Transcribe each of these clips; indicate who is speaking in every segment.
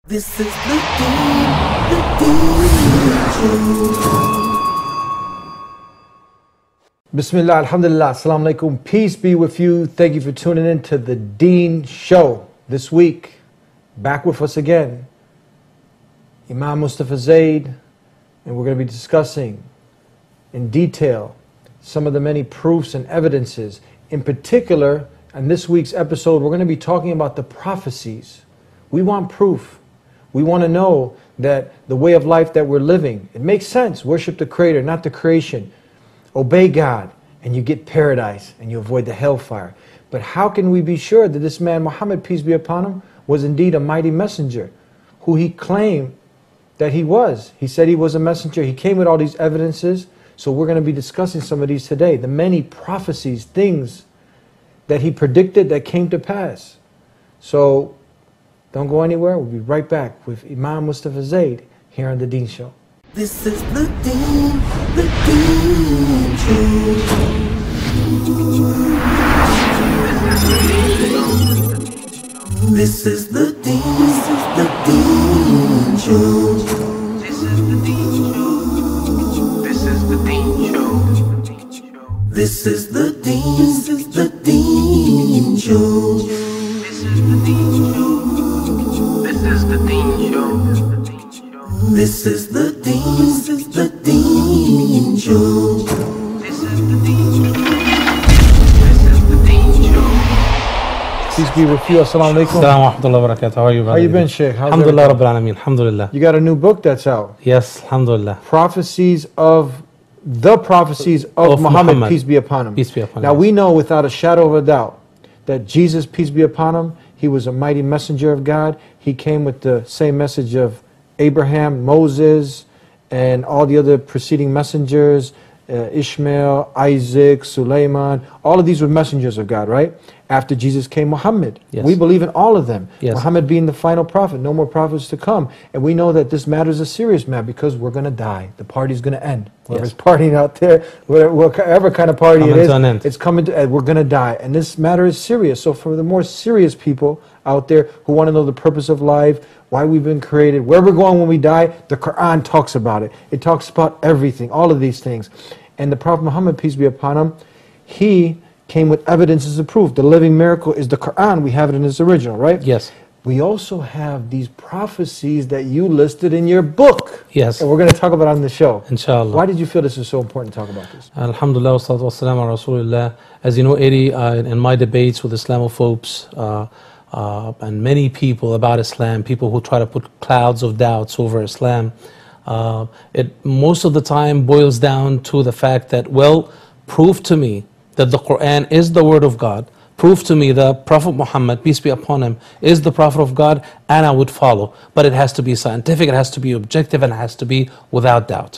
Speaker 1: This is the Show.
Speaker 2: Bismillah, alhamdulillah, assalamu alaikum, peace be with you. Thank you for tuning in to the Deen Show. This week, back with us again, Imam Mustafa Zaid, and we're going to be discussing in detail some of the many proofs and evidences. In particular, in this week's episode, we're going to be talking about the prophecies. We want proof. We want to know that the way of life that we're living, it makes sense. Worship the Creator, not the creation. Obey God, and you get paradise, and you avoid the hellfire. But how can we be sure that this man, Muhammad, peace be upon him, was indeed a mighty messenger, who he claimed that he was? He said he was a messenger. He came with all these evidences. So we're going to be discussing some of these today. The many prophecies, things that he predicted that came to pass. So don't go anywhere. We'll be right back with Imam Mustafa Zaid here on the Deen Show.
Speaker 1: This is the Deen Show. This is the Deen Show. This is the Deen Show. This is the Deen Show. This is the Deen Show. This is the Deen Show. This is the Deen Show. This is the Deen Show. This is the Deen Show. This is the Deen Show.
Speaker 2: Peace be with you. Assalamu alaikum.
Speaker 3: Assalamu wa rahmatullahi wa barakatuh. How are you, brother?
Speaker 2: How you been, Sheikh? How's
Speaker 3: Alhamdulillah
Speaker 2: everything?
Speaker 3: Rabbil Alameen. Alhamdulillah.
Speaker 2: You got a new book that's out.
Speaker 3: Yes, alhamdulillah.
Speaker 2: Prophecies of Muhammad, peace be upon him.
Speaker 3: Peace be upon him.
Speaker 2: Now we know without a shadow of a doubt that Jesus, peace be upon him, he was a mighty messenger of God. He came with the same message of Abraham, Moses, and all the other preceding messengers, Ishmael, Isaac, Sulaiman. All of these were messengers of God, right? After Jesus came Muhammad.
Speaker 3: Yes.
Speaker 2: We believe in all of them.
Speaker 3: Yes.
Speaker 2: Muhammad being the final prophet, no more prophets to come. And we know that this matter is a serious matter because we're going to die. The party's going to end. Whoever's partying out there, whatever kind of party it is, it's coming to end. We're going to die. And this matter is serious. So for the more serious people out there who want to know the purpose of life, why we've been created, where we're going when we die, the Quran talks about it. It talks about everything, all of these things. And the Prophet Muhammad, peace be upon him, he came with evidences of proof. The living miracle is the Quran. We have it in its original, right?
Speaker 3: Yes.
Speaker 2: We also have these prophecies that you listed in your book.
Speaker 3: Yes.
Speaker 2: And we're going to talk about it on the show.
Speaker 3: Inshallah.
Speaker 2: Why did you feel this is so important to talk about this?
Speaker 3: Alhamdulillah wa salatu wa salam ala Rasulullah. As you know, Eddie, in my debates with Islamophobes and many people about Islam, people who try to put clouds of doubts over Islam, it most of the time boils down to the fact that, well, prove to me that the Quran is the word of God. Prove to me that Prophet Muhammad, peace be upon him, is the Prophet of God, and I would follow. But it has to be scientific, it has to be objective, and it has to be without doubt.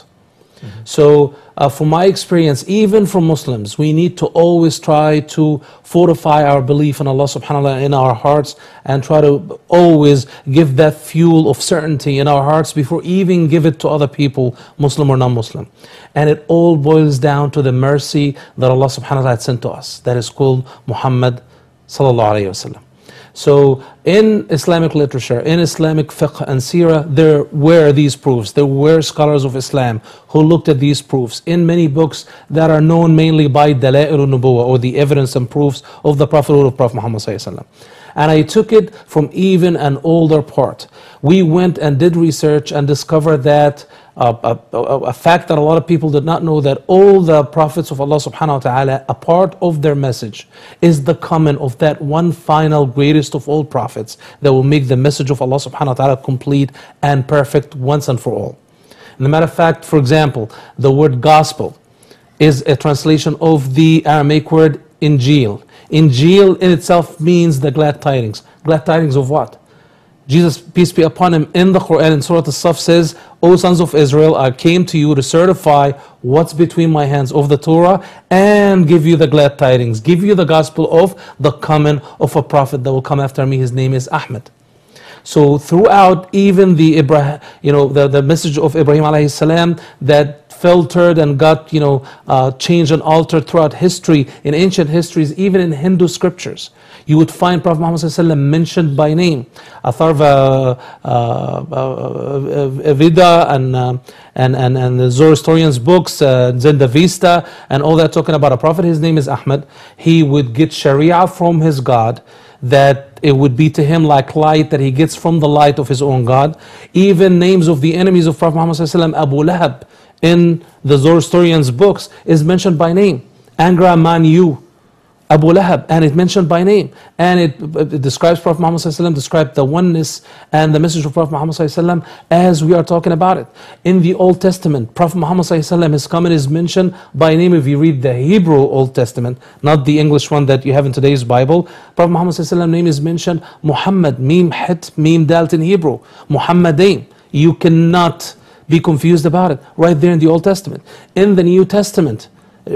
Speaker 3: So, from my experience, even from Muslims, we need to always try to fortify our belief in Allah subhanahu wa ta'ala in our hearts and try to always give that fuel of certainty in our hearts before even give it to other people, Muslim or non-Muslim. And it all boils down to the mercy that Allah subhanahu wa ta'ala had sent to us. That is called Muhammad sallallahu alayhi wa sallam. So in Islamic literature, in Islamic fiqh and seerah, there were these proofs. There were scholars of Islam who looked at these proofs in many books that are known mainly by Dala'il al-Nubuwah, or the evidence and proofs of the prophethood of Prophet Muhammad sallallahu alaihi wasallam. And I took it from even an older part. We went and did research and discovered that a fact that a lot of people did not know, that all the prophets of Allah subhanahu wa ta'ala, a part of their message is the coming of that one final greatest of all prophets that will make the message of Allah subhanahu wa ta'ala complete and perfect once and for all. And a matter of fact, for example, the word gospel is a translation of the Aramaic word Injil. Injil in itself means the glad tidings. Glad tidings of what? Jesus, peace be upon him, in the Quran in Surah As-Saf says, O sons of Israel, I came to you to certify what's between my hands of the Torah and give you the glad tidings, give you the gospel of the coming of a prophet that will come after me. His name is Ahmed. So throughout even the message of Ibrahim alayhi salam that filtered and got changed and altered throughout history, in ancient histories, even in Hindu scriptures, you would find Prophet Muhammad ﷺ mentioned by name. Atharva Veda and the Zoroastrian's books, Zendavesta, and all that talking about a prophet. His name is Ahmad. He would get Sharia from his God, that it would be to him like light that he gets from the light of his own God. Even names of the enemies of Prophet Muhammad ﷺ, Abu Lahab, in the Zoroastrian's books is mentioned by name. Angra Mainyu, Abu Lahab, and it mentioned by name. And it describes Prophet Muhammad ﷺ, described the oneness and the message of Prophet Muhammad ﷺ as we are talking about it. In the Old Testament, Prophet Muhammad ﷺ, his coming is mentioned by name. If you read the Hebrew Old Testament, not the English one that you have in today's Bible, Prophet Muhammad ﷺ name is mentioned Muhammad, Mim Het, Mim Dalt in Hebrew, Muhammadain. You cannot be confused about it. Right there in the Old Testament. In the New Testament,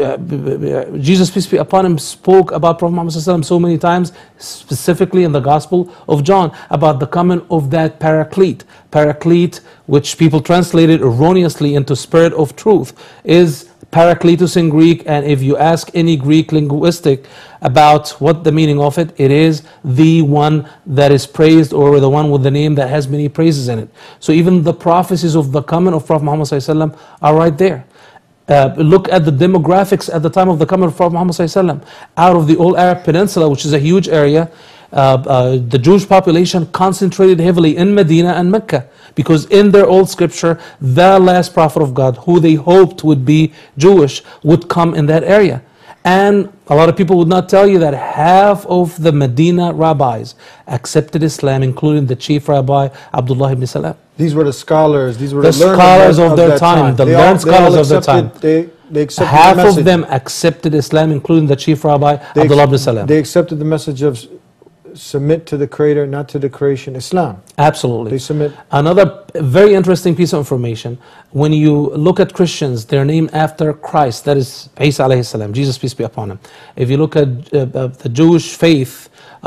Speaker 3: Jesus, peace be upon him, spoke about Prophet Muhammad ﷺ so many times, specifically in the Gospel of John, about the coming of that Paraclete. Paraclete, which people translated erroneously into Spirit of Truth, is Parakletos in Greek, and if you ask any Greek linguistic about what the meaning of it, it is the one that is praised, or the one with the name that has many praises in it. So even the prophecies of the coming of Prophet Muhammad ﷺ are right there. Look at the demographics at the time of the coming of Prophet Muhammad ﷺ. Out of the whole Arab Peninsula, which is a huge area, the Jewish population concentrated heavily in Medina and Mecca, because in their old scripture, the last prophet of God, who they hoped would be Jewish, would come in that area. And a lot of people would not tell you that half of the Medina rabbis accepted Islam, including the chief rabbi, Abdullah ibn Salam.
Speaker 2: These were the scholars, these were
Speaker 3: the scholars of their time, the learned scholars of their time.
Speaker 2: They accepted
Speaker 3: half
Speaker 2: the message.
Speaker 3: of them accepted Islam, including the chief rabbi, Abdullah ibn Salam.
Speaker 2: They accepted the message of submit to the Creator, not to the creation, Islam.
Speaker 3: Absolutely.
Speaker 2: They submit.
Speaker 3: Another very interesting piece of information, when you look at Christians, they're named after Christ, that is Isa alayhi salam, Jesus, peace be upon him. If you look at the Jewish faith,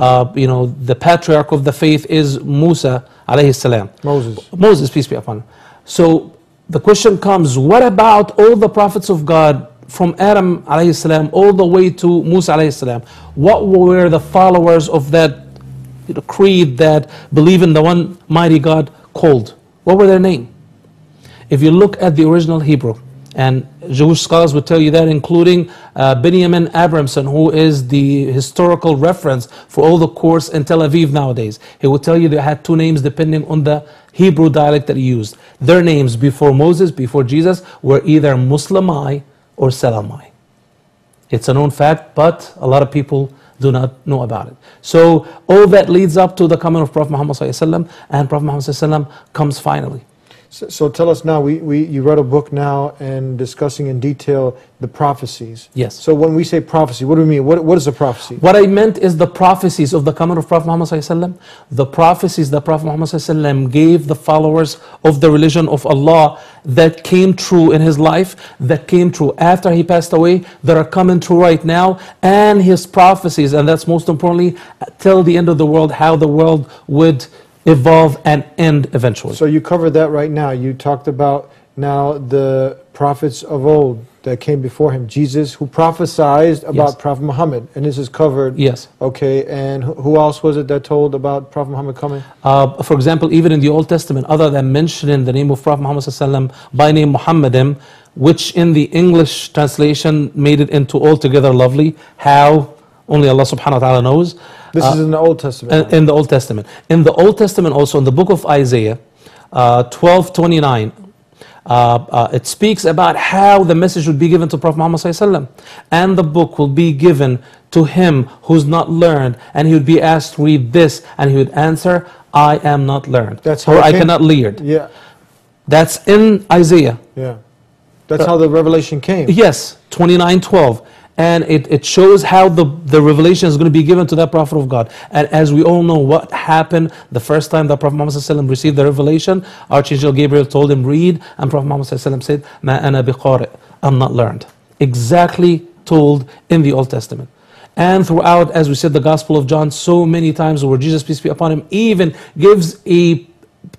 Speaker 3: the patriarch of the faith is Musa alayhi salam. Moses, peace be upon him. So the question comes, what about all the prophets of God from Adam alayhi salam all the way to Musa alayhi salam? What were the followers of that creed that believe in the one mighty God called? What were their name? If you look at the original Hebrew, and Jewish scholars would tell you that, including Benjamin Abramson, who is the historical reference for all the course in Tel Aviv nowadays, he would tell you they had two names depending on the Hebrew dialect that he used. Their names before Moses, before Jesus, were either Muslimai or Salamai. It's a known fact, but a lot of people do not know about it. So all that leads up to the coming of Prophet Muhammad ﷺ, and Prophet Muhammad ﷺ comes finally.
Speaker 2: So tell us now, you read a book now and discussing in detail the prophecies.
Speaker 3: Yes.
Speaker 2: So when we say prophecy, what do we mean? What is a prophecy?
Speaker 3: What I meant is the prophecies of the coming of Prophet Muhammad ﷺ, the prophecies that Prophet Muhammad ﷺ gave the followers of the religion of Allah that came true in his life, that came true after he passed away, that are coming true right now, and his prophecies, and that's most importantly, till the end of the world, how the world would evolve and end eventually.
Speaker 2: So you covered that right now. You talked about now the prophets of old that came before him. Jesus, who prophesied about
Speaker 3: Yes.
Speaker 2: Prophet Muhammad, and this is covered.
Speaker 3: Yes.
Speaker 2: Okay, and who else was it that told about Prophet Muhammad coming?
Speaker 3: For example, even in the Old Testament, other than mentioning the name of Prophet Muhammad ﷺ by name Muhammadim, which in the English translation made it into altogether lovely, how only Allah subhanahu wa ta'ala knows.
Speaker 2: This is in the Old Testament.
Speaker 3: In the Old Testament. In the Old Testament also, in the book of Isaiah, 12:29, it speaks about how the message would be given to Prophet Muhammad ﷺ. And the book will be given to him who's not learned, and he would be asked, read this, and he would answer, I am not learned.
Speaker 2: That's how
Speaker 3: or
Speaker 2: it
Speaker 3: I
Speaker 2: came?
Speaker 3: cannot learn.
Speaker 2: Yeah,
Speaker 3: That's in Isaiah.
Speaker 2: yeah. That's how the revelation came.
Speaker 3: Yes, 29:12. And it shows how the revelation is going to be given to that prophet of God. And as we all know what happened the first time that Prophet Muhammad ﷺ received the revelation, Archangel Gabriel told him, read, and Prophet Muhammad ﷺ said, Ma ana biqari, I'm not learned. Exactly told in the Old Testament. And throughout, as we said, the Gospel of John, so many times where Jesus, peace be upon him, even gives a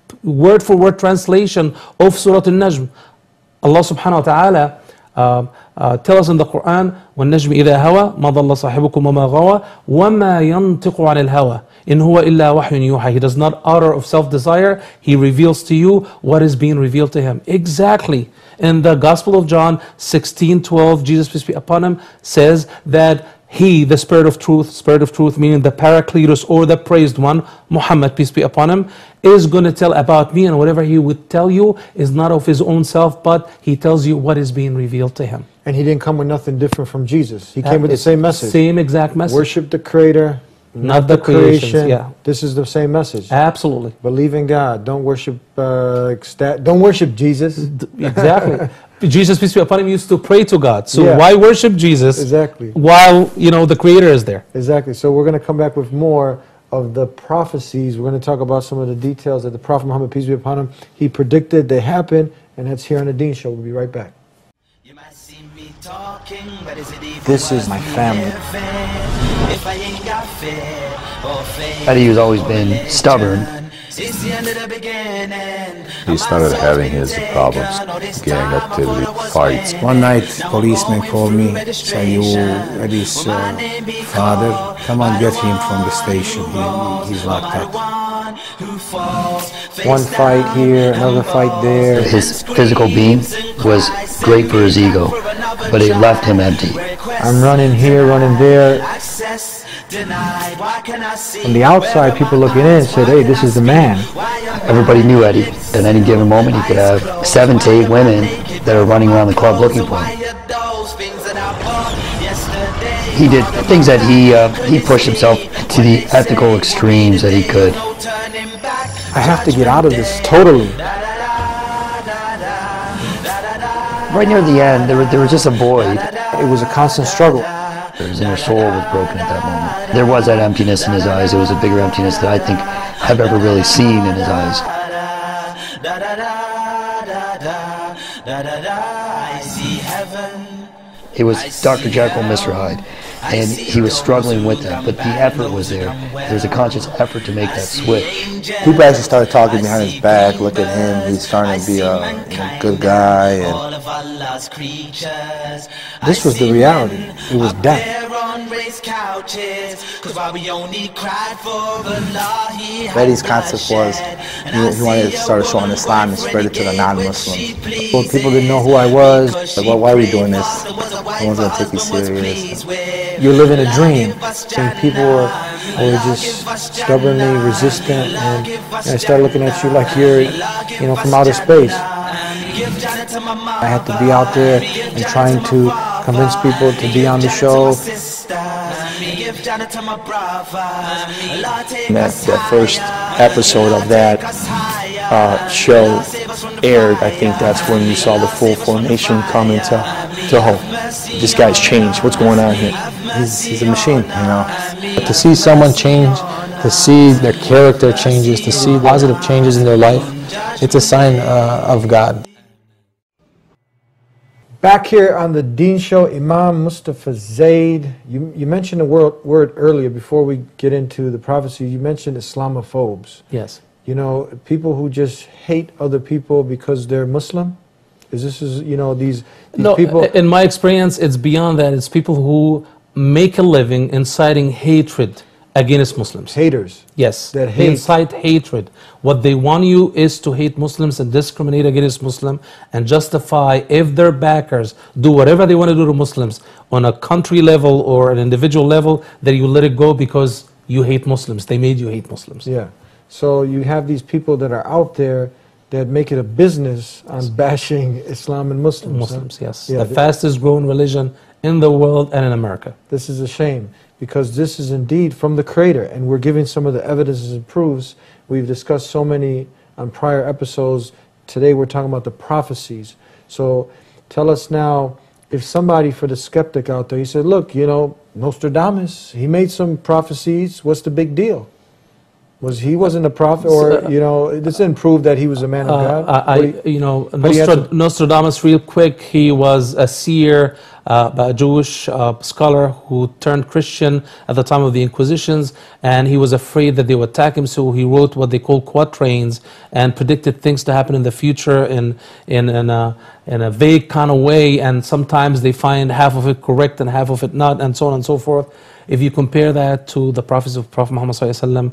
Speaker 3: word-for-word translation of Surah Al-Najm. Allah subhanahu wa ta'ala tell us in the Quran, وَالنَّجْمِ إِذَا هَوَى مَا ضَلَّ صَاحِبُكُمْ وَمَا غَوَى وَمَا يَنْطِقُ عَنِ الْهَوَى إِنْ هُوَ إِلَّا وَحْيٌ يُوحَى. He does not utter of self-desire. He reveals to you what is being revealed to him. Exactly. In the Gospel of John 16:12, Jesus, peace be upon him, says that He, the Spirit of truth meaning the Paracletus or the praised one, Muhammad, peace be upon him, is going to tell about me, and whatever he would tell you is not of his own self, but he tells you what is being revealed to him.
Speaker 2: And he didn't come with nothing different from Jesus. He came with the same message.
Speaker 3: Same exact message.
Speaker 2: Worship the Creator,
Speaker 3: not the creation. Yeah.
Speaker 2: This is the same message.
Speaker 3: Absolutely.
Speaker 2: Believe in God. Don't worship don't worship Jesus.
Speaker 3: Exactly. Jesus, peace be upon him, used to pray to God. So why worship Jesus?
Speaker 2: Exactly.
Speaker 3: While the Creator is there.
Speaker 2: Exactly. So we're going to come back with more of the prophecies. We're going to talk about some of the details that the Prophet Muhammad, peace be upon him, he predicted they happen, and that's here on the Deen Show. We'll be right back.
Speaker 4: This is my family.
Speaker 5: Eddie has always been stubborn.
Speaker 6: He started having his problems, gang activity, fights.
Speaker 4: One night, policeman called me, say, "You, Eddie's father, come on, get him from the station. He's locked up."
Speaker 2: One fight here, another fight there.
Speaker 5: His physical being was great for his ego, but it left him empty.
Speaker 2: I'm running here, running there. From the outside, people looking in said, "Hey, this is the man."
Speaker 5: Everybody knew Eddie. At any given moment, he could have 7 to 8 women that are running around the club looking for him. He did things that he pushed himself to the ethical extremes that he could.
Speaker 2: I have to get out of this totally.
Speaker 5: Right near the end, there was just a void.
Speaker 2: It was a constant struggle.
Speaker 5: His inner soul was broken at that moment. There was that emptiness in his eyes. It was a bigger emptiness that I think I've ever really seen in his eyes. It was Dr. Jekyll, Mr. Hyde, and he was struggling with that, but the effort was there. There's a conscious effort to make that switch.
Speaker 4: People actually started talking behind his back, look at him, he's starting to be a good guy. And
Speaker 2: this was the reality. It was death.
Speaker 4: Eddie's concept was he wanted to start showing Islam and spread it to the non-Muslims.
Speaker 2: Well, people didn't know who I was.
Speaker 4: Like, why are we doing this? No one's going to take you serious.
Speaker 2: You're living a dream. And people were just stubbornly resistant, and I started looking at you like you're, from outer space. I had to be out there and trying to convince people to be on the show.
Speaker 4: That first episode of that show aired, I think that's when you saw the full formation come into hope. This guy's changed. What's going on here? He's a machine,
Speaker 7: To see someone change, to see their character changes, to see positive changes in their life, it's a sign of God.
Speaker 2: Back here on the Deen Show, Imam Mustafa Zaid, you mentioned a word earlier before we get into the prophecy. You mentioned Islamophobes.
Speaker 3: Yes.
Speaker 2: People who just hate other people because they're Muslim. These people?
Speaker 3: In my experience, it's beyond that. It's people who make a living inciting hatred against Muslims.
Speaker 2: Haters.
Speaker 3: Yes.
Speaker 2: That
Speaker 3: They
Speaker 2: hate.
Speaker 3: incite hatred. What they want you is to hate Muslims and discriminate against Muslims and justify, if their backers do whatever they want to do to Muslims on a country level or an individual level, that you let it go because you hate Muslims. They made you hate Muslims.
Speaker 2: Yeah. So you have these people that are out there that make it a business on bashing Islam and Muslims.
Speaker 3: Muslims, yes.
Speaker 2: Yeah,
Speaker 3: the fastest growing religion in the world and in America.
Speaker 2: This is a shame, because this is indeed from the Creator, and we're giving some of the evidences and proofs. We've discussed so many on prior episodes. Today we're talking about the prophecies. So tell us now, if somebody, for the skeptic out there, he said, look, Nostradamus, he made some prophecies, what's the big deal? He wasn't a prophet, or this didn't prove that he was a man of God.
Speaker 3: Nostradamus, real quick, he was a seer, a Jewish scholar who turned Christian at the time of the Inquisitions, and he was afraid that they would attack him, so he wrote what they call quatrains and predicted things to happen in the future in a vague kind of way, and sometimes they find half of it correct and half of it not, and so on and so forth. If you compare that to the prophecy of Prophet Muhammad ﷺ,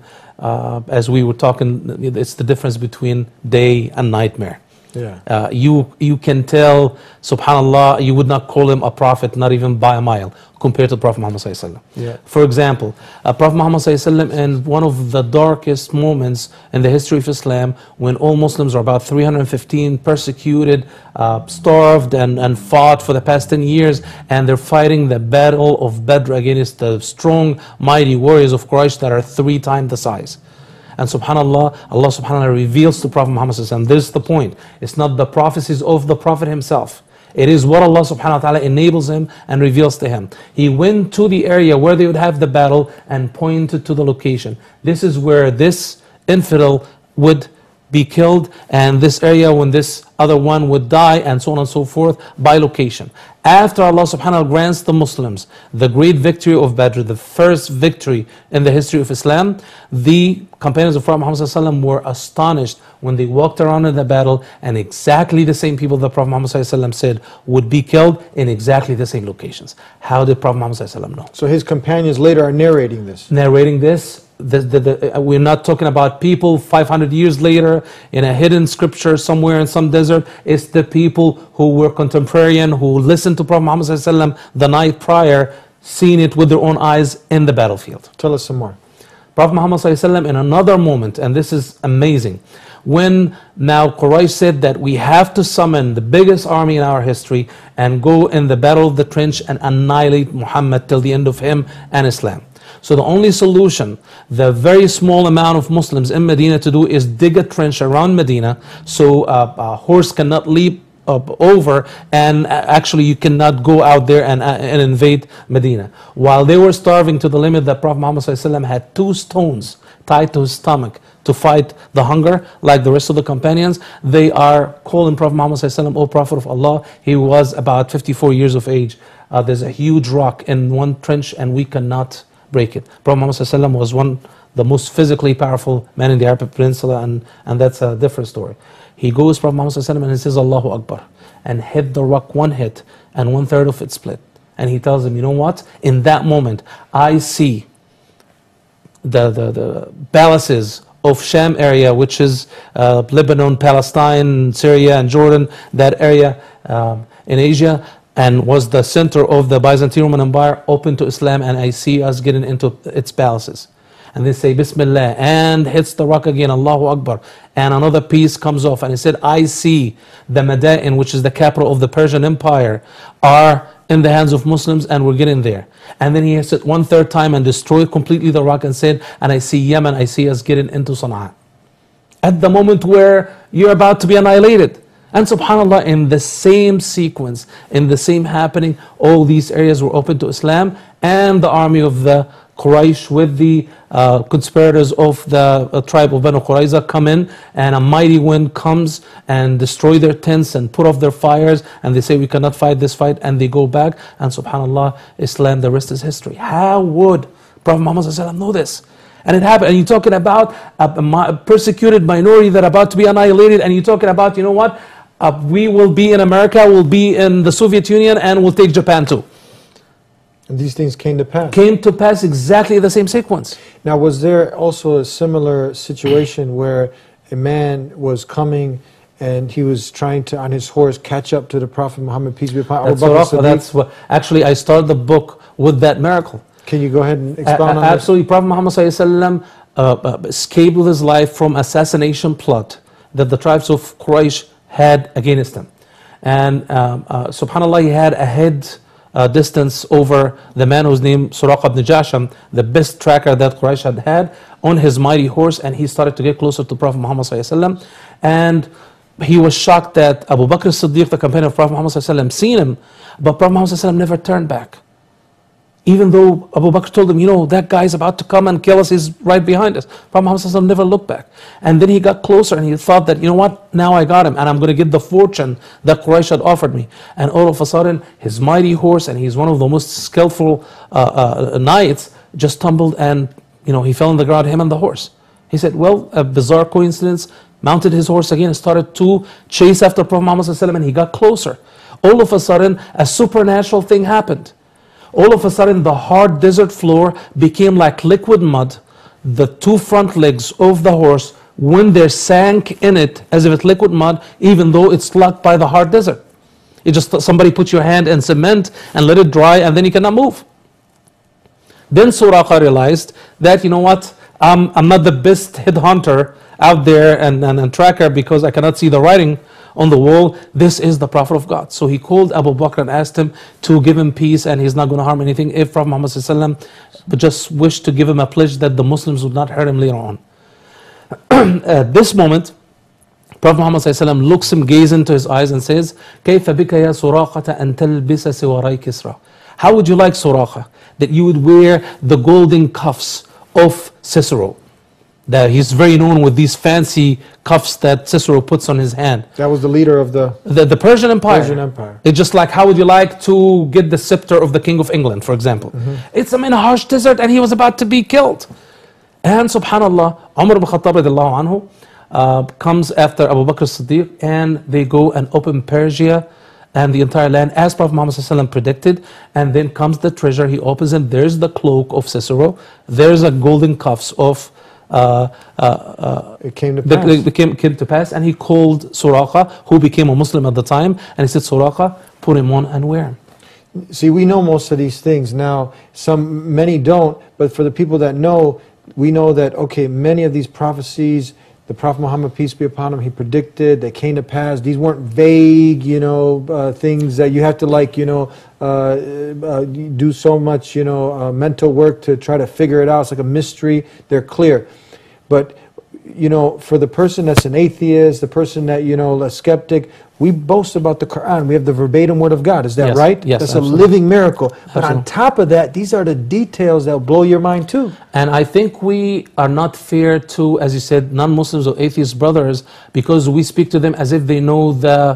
Speaker 3: as we were talking, it's the difference between day and nightmare.
Speaker 2: Yeah.
Speaker 3: You can tell, subhanAllah, you would not call him a prophet, not even by a mile, compared to Prophet Muhammad ﷺ.
Speaker 2: Yeah.
Speaker 3: For example, Prophet Muhammad ﷺ, in one of the darkest moments in the history of Islam, when all Muslims are about 315, persecuted, starved, and fought for the past 10 years, and they're fighting the battle of Badr against the strong, mighty warriors of Quraysh that are 3 times the size. And subhanAllah, Allah subhanahu wa ta'ala reveals to Prophet Muhammad sallallahu alaihi wasallam. This is the point. It's not the prophecies of the Prophet himself. It is what Allah subhanahu wa ta'ala enables him and reveals to him. He went to the area where they would have the battle and pointed to the location. This is where this infidel would be killed, and this area when this other one would die, and so on and so forth, by location. After Allah subhanahu wa ta'ala grants the Muslims the great victory of Badr, the first victory in the history of Islam, the companions of Prophet Muhammad sallallahu alaihi wasallam were astonished when they walked around in the battle, and exactly the same people that Prophet Muhammad sallallahu alaihi wasallam said would be killed in exactly the same locations. How did Prophet Muhammad sallallahu alaihi wasallam know?
Speaker 2: So his companions later are narrating this.
Speaker 3: Narrating this. We're not talking about people 500 years later in a hidden scripture somewhere in some desert. It's the people who were contemporanean, who listened to Prophet Muhammad ﷺ the night prior, seeing it with their own eyes in the battlefield.
Speaker 2: Tell us some more.
Speaker 3: Prophet Muhammad ﷺ in another moment, and this is amazing, when now Quraysh said that we have to summon the biggest army in our history and go in the battle of the trench and annihilate Muhammad till the end of him and Islam. So the only solution, the very small amount of Muslims in Medina to do, is dig a trench around Medina so a horse cannot leap up over, and actually you cannot go out there and invade Medina. While they were starving to the limit that Prophet Muhammad ﷺ had 2 stones tied to his stomach to fight the hunger like the rest of the companions, they are calling Prophet Muhammad ﷺ, O Prophet of Allah. He was about 54 years of age. There's a huge rock in one trench and we cannot break it. Prophet Muhammad ﷺ was the most physically powerful man in the Arabic Peninsula, and that's a different story. He goes, Prophet Muhammad ﷺ, and he says, Allahu Akbar, and hit the rock one hit, and 1/3 of it split. And he tells him, you know what? In that moment, I see the palaces of Sham area, which is Lebanon, Palestine, Syria, and Jordan, that area in Asia, and was the center of the Byzantine Roman Empire, open to Islam, and I see us getting into its palaces. And they say Bismillah, and hits the rock again, Allahu Akbar, and another piece comes off, and he said, I see the Madain, which is the capital of the Persian Empire, are in the hands of Muslims, and we're getting there. And then he hits it 1/3 time and destroyed completely the rock and said, and I see Yemen, I see us getting into Sana'a. At the moment where you're about to be annihilated. And subhanAllah, in the same sequence, in the same happening, all these areas were open to Islam, and the army of the Quraysh with the conspirators of the tribe of Banu Qurayza come in, and a mighty wind comes and destroy their tents and put off their fires, and they say we cannot fight this fight, and they go back, and subhanAllah, Islam, the rest is history. How would Prophet Muhammad ﷺ know this? And it happened, and you're talking about a persecuted minority that are about to be annihilated, and you're talking about, you know what, we will be in America, we'll be in the Soviet Union, and we'll take Japan too.
Speaker 2: And these things came to pass.
Speaker 3: Came to pass exactly the same sequence.
Speaker 2: Now, was there also a similar situation where a man was coming and he was trying to, on his horse, catch up to the Prophet Muhammad, peace be upon him?
Speaker 3: That's what, actually, I started the book with that miracle.
Speaker 2: Can you go ahead and expound on that?
Speaker 3: Absolutely. Prophet Muhammad ﷺ escaped with his life from assassination plot that the tribes of Quraysh had against him. And subhanAllah, he had a head distance over the man whose name Suraqa ibn Jasham, the best tracker that Quraysh had on his mighty horse, and he started to get closer to Prophet Muhammad ﷺ. And he was shocked that Abu Bakr as-Siddiq, the companion of Prophet Muhammad ﷺ, seen him, but Prophet Muhammad ﷺ never turned back. Even though Abu Bakr told him, that guy's about to come and kill us, he's right behind us. Prophet Muhammad never looked back. And then he got closer and he thought that, now I got him and I'm going to get the fortune that Quraysh had offered me. And all of a sudden, his mighty horse, and he's one of the most skillful knights, just tumbled and, he fell on the ground, him and the horse. He said, well, a bizarre coincidence, mounted his horse again and started to chase after Prophet Muhammad and he got closer. All of a sudden, a supernatural thing happened. All of a sudden, the hard desert floor became like liquid mud. The two front legs of the horse, when they sank in it as if it's liquid mud, even though it's locked by the hard desert. It just somebody put your hand in cement and let it dry, and then you cannot move. Then Suraqa realized that, I'm not the best headhunter out there and tracker because I cannot see the writing on the wall. This is the Prophet of God. So he called Abu Bakr and asked him to give him peace and he's not going to harm anything if Prophet Muhammad but just wished to give him a pledge that the Muslims would not hurt him later on. At this moment, Prophet Muhammad looks him, gaze into his eyes and says, كَيْفَ بِكَ يَا سُرَاقَةَ أَن تَلْبِسَ سِوَارَيْ كِسْرَى. How would you like, Suraqa, that you would wear the golden cuffs of Cicero? That he's very known with these fancy cuffs that Cicero puts on his hand.
Speaker 2: That was the leader of the
Speaker 3: Persian Empire.
Speaker 2: Persian Empire.
Speaker 3: It's just like, how would you like to get the scepter of the King of England, for example? It's in a harsh desert and he was about to be killed. And subhanAllah, Umar ibn Khattab radiallahu anhu comes after Abu Bakr as-Siddiq and they go and open Persia and the entire land as Prophet Muhammad predicted. And then comes the treasure, he opens it, there's the cloak of Cicero, there's a golden cuffs of
Speaker 2: it came to pass.
Speaker 3: Came to pass, and he called Suraqa, who became a Muslim at the time, and he said, Suraqa, put him on and wear him.
Speaker 2: See, we know most of these things now. Many don't, but for the people that know, we know that, okay, many of these prophecies, the Prophet Muhammad, peace be upon him, he predicted, they came to pass. These weren't vague, things that you have to do so much, mental work to try to figure it out. It's like a mystery. They're clear. But, for the person that's an atheist, the person that, a skeptic, we boast about the Quran. We have the verbatim word of God. Is that right?
Speaker 3: Yes,
Speaker 2: that's
Speaker 3: absolutely.
Speaker 2: a living miracle. But on top of that, these are the details that will blow your mind too.
Speaker 3: And I think we are not fair to, as you said, non-Muslims or atheist brothers, because we speak to them as if they know the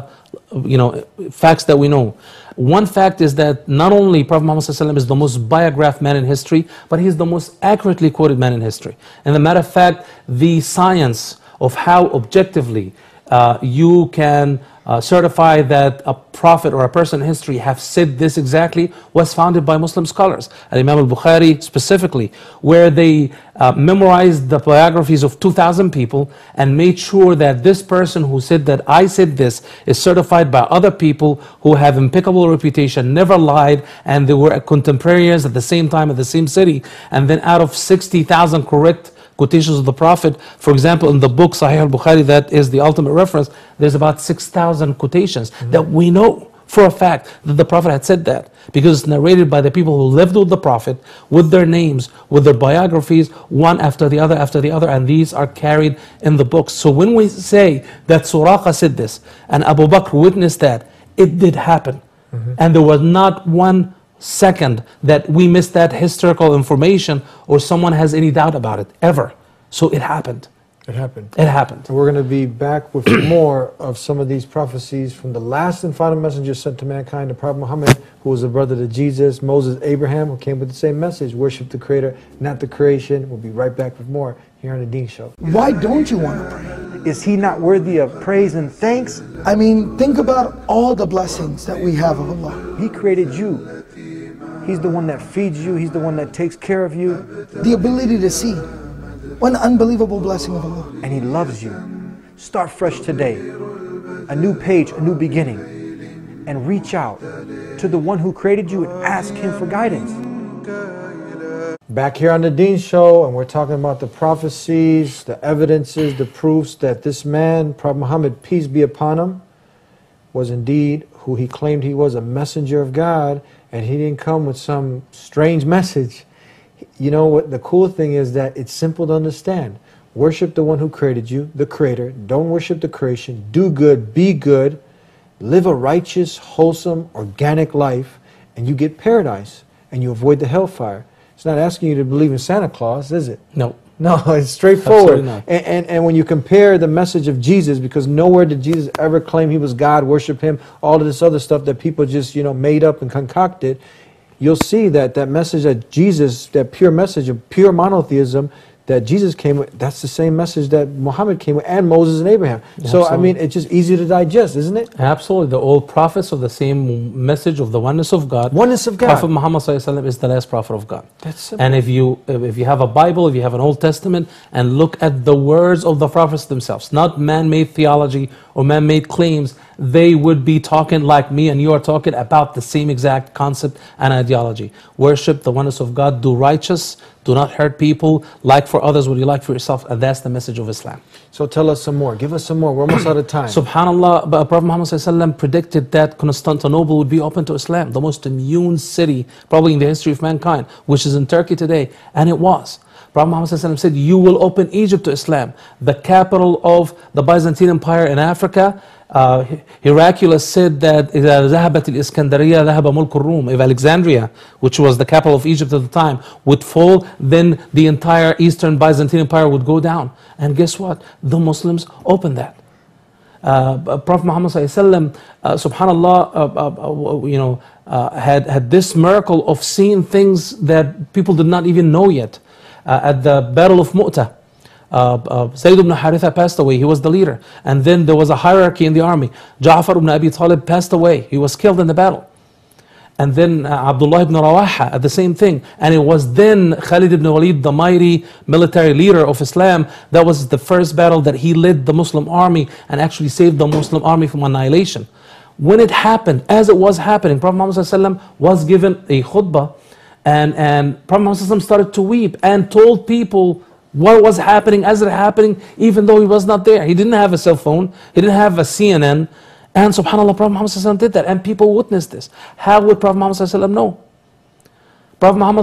Speaker 3: facts that we know. One fact is that not only Prophet Muhammad is the most biographed man in history, but he's the most accurately quoted man in history. And the matter of fact, the science of how objectively you can certify that a prophet or a person in history have said this exactly was founded by Muslim scholars. Imam al-Bukhari specifically, where they memorized the biographies of 2,000 people and made sure that this person who said that I said this is certified by other people who have impeccable reputation, never lied, and they were contemporaries at the same time at the same city. And then out of 60,000 correct quotations of the Prophet, for example, in the book Sahih al-Bukhari, that is the ultimate reference, there's about 6,000 quotations that we know for a fact that the Prophet had said that, because it's narrated by the people who lived with the Prophet, with their names, with their biographies, one after the other, and these are carried in the books. So when we say that Suraqa said this, and Abu Bakr witnessed that, it did happen. And there was not one second that we missed that historical information or someone has any doubt about it, ever. So it happened.
Speaker 2: It happened.
Speaker 3: It happened.
Speaker 2: And we're going to be back with more of some of these prophecies from the last and final messenger sent to mankind, the Prophet Muhammad, who was a brother to Jesus, Moses, Abraham, who came with the same message, worship the Creator, not the creation. We'll be right back with more here on The Deen Show.
Speaker 8: Why don't you want to pray?
Speaker 2: Is he not worthy of praise and thanks?
Speaker 8: I mean, think about all the blessings that we have of Allah.
Speaker 2: He created you. He's the one that feeds you. He's the one that takes care of you.
Speaker 8: The ability to see. What an unbelievable blessing of Allah.
Speaker 2: And He loves you. Start fresh today. A new page, a new beginning. And reach out to the one who created you and ask Him for guidance. Back here on The Deen Show, and we're talking about the prophecies, the evidences, the proofs that this man, Prophet Muhammad, peace be upon him, was indeed who he claimed he was, a messenger of God. And he didn't come with some strange message. You know what the cool thing is, that it's simple to understand. Worship the one who created you, the Creator. Don't worship the creation. Do good, be good. Live a righteous, wholesome, organic life, and you get paradise. and you avoid the hellfire. It's not asking you to believe in Santa Claus, is it?
Speaker 3: No.
Speaker 2: No, it's straightforward.
Speaker 3: Absolutely not.
Speaker 2: And when you compare the message of Jesus, because nowhere did Jesus ever claim he was God, worship him, all of this other stuff that people just, made up and concocted, you'll see that that message that Jesus, that pure message of pure monotheism that Jesus came with, that's the same message that Muhammad came with, and Moses and Abraham. So, I mean, it's just easy to digest, isn't it?
Speaker 3: Absolutely. The old prophets of the same message of the oneness of God.
Speaker 2: Oneness of God.
Speaker 3: Prophet Muhammad ﷺ is the last prophet of God.
Speaker 2: That's simple.
Speaker 3: And if you have a Bible, if you have an Old Testament, and look at the words of the prophets themselves, not man-made theology or man-made claims, they would be talking like me and you are talking about the same exact concept and ideology. Worship the oneness of God, do righteous, do not hurt people, like for others what you like for yourself, and that's the message of Islam.
Speaker 2: So tell us some more. Give us some more. We're almost out of time.
Speaker 3: SubhanAllah, Prophet Muhammad ﷺ predicted that Constantinople would be open to Islam, the most immune city probably in the history of mankind, which is in Turkey today, and it was. Prophet Muhammad ﷺ said, you will open Egypt to Islam, the capital of the Byzantine Empire in Africa. Heraclius said that إذا ذهبت الإسكندرية ذهب ملك الروم. If Alexandria, which was the capital of Egypt at the time, would fall, then the entire Eastern Byzantine Empire would go down. And guess what? The Muslims opened that. Prophet Muhammad ﷺ, subhanallah, had this miracle of seeing things that people did not even know yet. At the Battle of Mu'tah, Zayd ibn Haritha passed away, he was the leader. And then there was a hierarchy in the army. Ja'far ibn Abi Talib passed away, he was killed in the battle. And then Abdullah ibn Rawaha at the same thing. And it was then Khalid ibn Walid, the mighty military leader of Islam, that was the first battle that he led the Muslim army and actually saved the Muslim army from annihilation. When it happened, as it was happening, Prophet Muhammad ﷺ was given a khutbah, and Prophet Muhammad ﷺ started to weep and told people what was happening as it happening, even though he was not there. He didn't have a cell phone, he didn't have a CNN, and subhanAllah, Prophet Muhammad ﷺ did that, and people witnessed this. How would Prophet Muhammad ﷺ know? Prophet Muhammad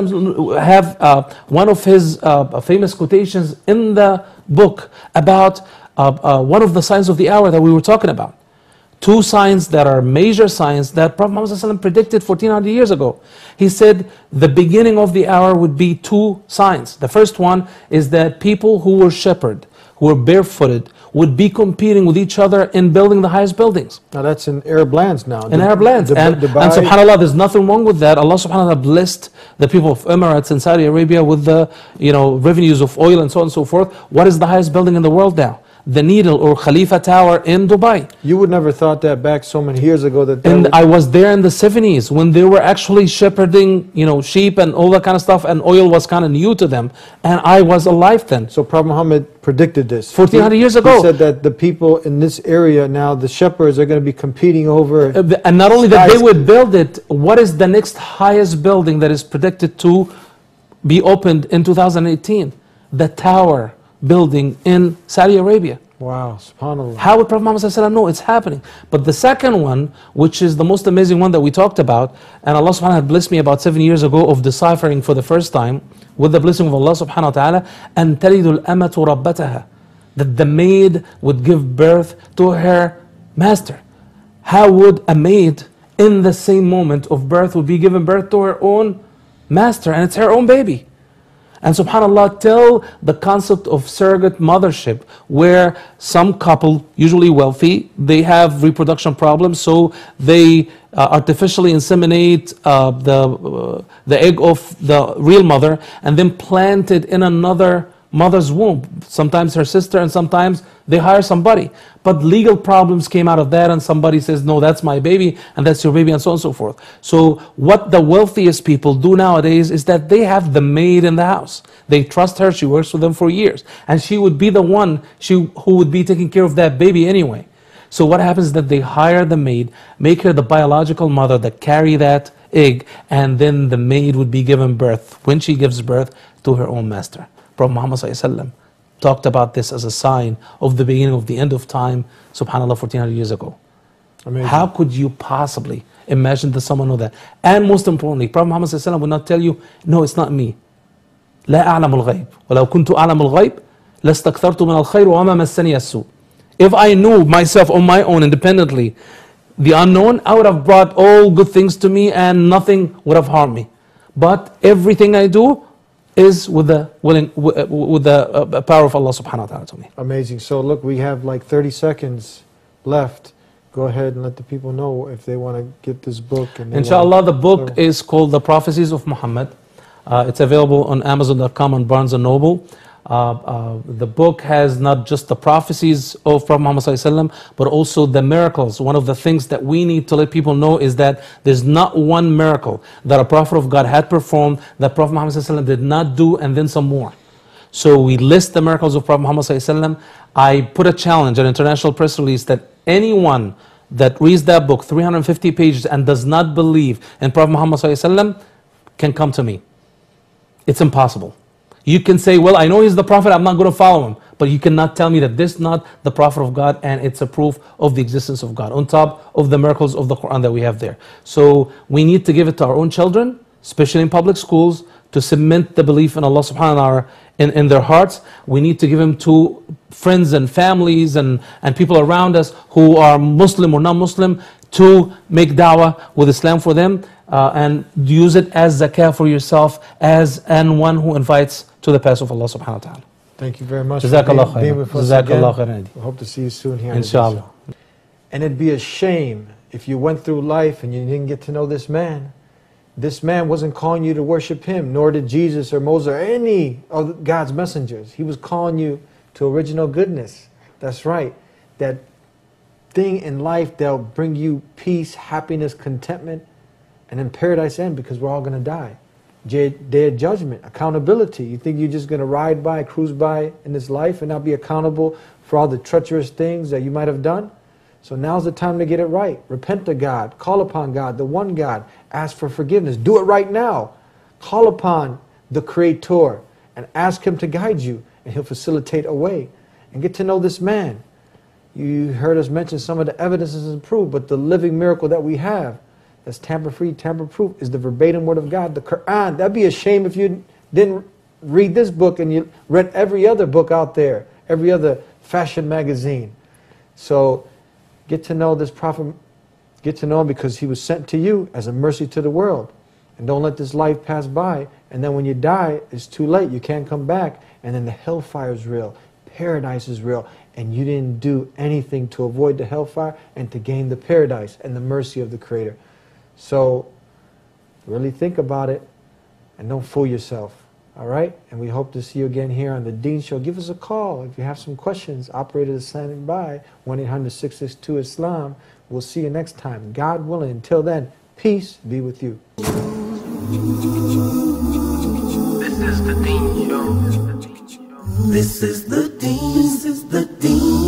Speaker 3: ﷺ have one of his famous quotations in the book about one of the signs of the hour that we were talking about. Two signs that are major signs that Prophet Muhammad ﷺ predicted 1400 years ago. He said the beginning of the hour would be two signs. The first one is that people who were shepherded, who were barefooted, would be competing with each other in building the highest buildings.
Speaker 2: Now that's in Arab lands now.
Speaker 3: In Arab lands. And subhanAllah, there's nothing wrong with that. Allah subhanahu wa ta'ala blessed the people of Emirates and Saudi Arabia with the revenues of oil and so on and so forth. What is the highest building in the world now? The Needle or Khalifa Tower in Dubai.
Speaker 2: You would never thought that back so many years ago
Speaker 3: and I was there in the 70s when they were actually shepherding, sheep and all that kind of stuff, and oil was kind of new to them, and I was alive then.
Speaker 2: So Prophet Muhammad predicted this
Speaker 3: 1400 years ago.
Speaker 2: He said that the people in this area now, the shepherds, are going to be competing over.
Speaker 3: And not only that, they would build it. What is the next highest building that is predicted to be opened in 2018? The Tower building in Saudi Arabia.
Speaker 2: Wow, subhanAllah.
Speaker 3: How would Prophet Muhammad ﷺ know? It's happening. But the second one, which is the most amazing one that we talked about, and Allah subhanahu wa ta'ala blessed me about 7 years ago of deciphering for the first time, with the blessing of Allah subhanahu wa ta'ala, أَن تَلِدُ الْأَمَةُ رَبَّتَهَا, that the maid would give birth to her master. How would a maid in the same moment of birth would be given birth to her own master, and it's her own baby? And subhanAllah, till the concept of surrogate mothership, where some couple, usually wealthy, they have reproduction problems, so they artificially inseminate the egg of the real mother and then plant it in another mother's womb. Sometimes her sister, and sometimes they hire somebody. But legal problems came out of that, and somebody says, no, that's my baby, and that's your baby, and so on and so forth. So what the wealthiest people do nowadays is that they have the maid in the house. They trust her, she works for them for years, and she would be the one who would be taking care of that baby anyway. So what happens is that they hire the maid, make her the biological mother that carry that egg, and then the maid would be given birth, when she gives birth, to her own master. Prophet Muhammad ﷺ talked about this as a sign of the beginning of the end of time, subhanAllah, 1400 years ago. Amazing. How could you possibly imagine that someone know that? And most importantly, Prophet Muhammad ﷺ would not tell you, no, it's not me. لا أعلم الغيب ولو كنت أعلم الغيب لاستكثرت من الخير وما مسني السوء. If I knew myself on my own independently the unknown, I would have brought all good things to me and nothing would have harmed me. but everything I do is with the power of Allah subhanahu wa ta'ala to me.
Speaker 2: Amazing. So look, we have like 30 seconds left. Go ahead and let the people know if they want to get this book. And
Speaker 3: Inshallah, the book is called The Prophecies of Muhammad. It's available on Amazon.com and Barnes & Noble. The book has not just the prophecies of Prophet Muhammad ﷺ, but also the miracles. One of the things that we need to let people know is that there's not one miracle that a prophet of God had performed that Prophet Muhammad ﷺ did not do, and then some more. So we list the miracles of Prophet Muhammad ﷺ. I put a challenge, an international press release, that anyone that reads that book, 350 pages, and does not believe in Prophet Muhammad ﷺ can come to me. It's impossible. You can say, well, I know he's the prophet, I'm not going to follow him. But you cannot tell me that this is not the prophet of God and it's a proof of the existence of God, on top of the miracles of the Quran that we have there. So we need to give it to our own children, especially in public schools, to cement the belief in Allah subhanahu wa ta'ala in their hearts. We need to give them to friends and families and people around us who are Muslim or non-Muslim, to make da'wah with Islam for them, and use it as zakah for yourself, and one who invites to the path of Allah subhanahu wa ta'ala.
Speaker 2: Thank you very much
Speaker 3: Jazakallah
Speaker 2: for being with us
Speaker 3: Jazakallah
Speaker 2: again. We hope to see you soon here.
Speaker 3: Inshallah.
Speaker 2: And it'd be a shame if you went through life and you didn't get to know this man. This man wasn't calling you to worship him, nor did Jesus or Moses or any of God's messengers. He was calling you to original goodness. That's right. That thing in life that'll bring you peace, happiness, contentment, and in paradise end, because we're all going to die. Day of judgment, accountability. You think you're just going to ride by, cruise by in this life and not be accountable for all the treacherous things that you might have done? So now's the time to get it right. Repent to God. Call upon God, the one God. Ask for forgiveness. Do it right now. Call upon the Creator and ask Him to guide you, and He'll facilitate a way. And get to know this man. You heard us mention some of the evidences and proof, but the living miracle that we have, that's tamper-free, tamper-proof, is the verbatim word of God, the Quran. That'd be a shame if you didn't read this book and you read every other book out there, every other fashion magazine. So get to know this prophet, get to know him because he was sent to you as a mercy to the world. And don't let this life pass by. And then when you die, it's too late. You can't come back. And then the hellfire is real. Paradise is real. And you didn't do anything to avoid the hellfire and to gain the paradise and the mercy of the Creator. So really think about it and don't fool yourself. All right? And we hope to see you again here on the Deen Show. Give us a call if you have some questions. Operator is standing by, 1-800-662-ISLAM. We'll see you next time, God willing. Until then, peace be with you.
Speaker 1: This is the Deen Show.
Speaker 9: This is the Deen. This is the Deen.